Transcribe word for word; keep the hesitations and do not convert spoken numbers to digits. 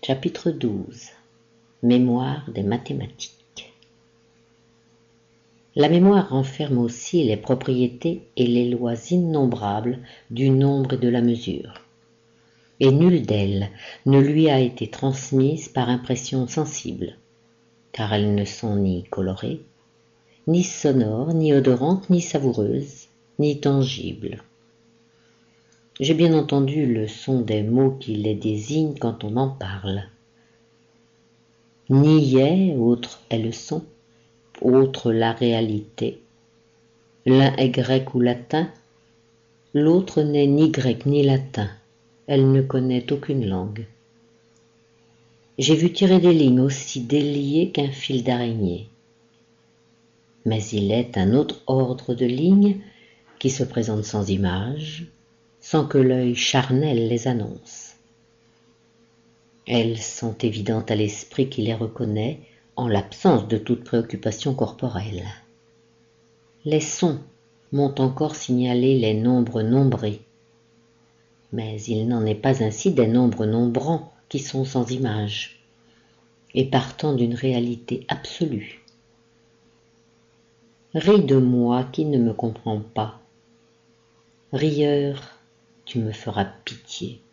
Chapitre douze. Mémoire des mathématiques. La mémoire renferme aussi les propriétés et les lois innombrables du nombre et de la mesure, et nulle d'elles ne lui a été transmise par impression sensible, car elles ne sont ni colorées, ni sonores, ni odorantes, ni savoureuses, ni tangibles. J'ai bien entendu le son des mots qui les désignent quand on en parle. Niais, autre est le son, autre la réalité. L'un est grec ou latin, l'autre n'est ni grec ni latin. Elle ne connaît aucune langue. J'ai vu tirer des lignes aussi déliées qu'un fil d'araignée. Mais il est un autre ordre de lignes qui se présente sans image, sans que l'œil charnel les annonce. Elles sont évidentes à l'esprit qui les reconnaît en l'absence de toute préoccupation corporelle. Les sons m'ont encore signalé les nombres nombrés, mais il n'en est pas ainsi des nombres nombrants qui sont sans image et partant d'une réalité absolue. Ris de moi qui ne me comprends pas. Rieur, tu me feras pitié.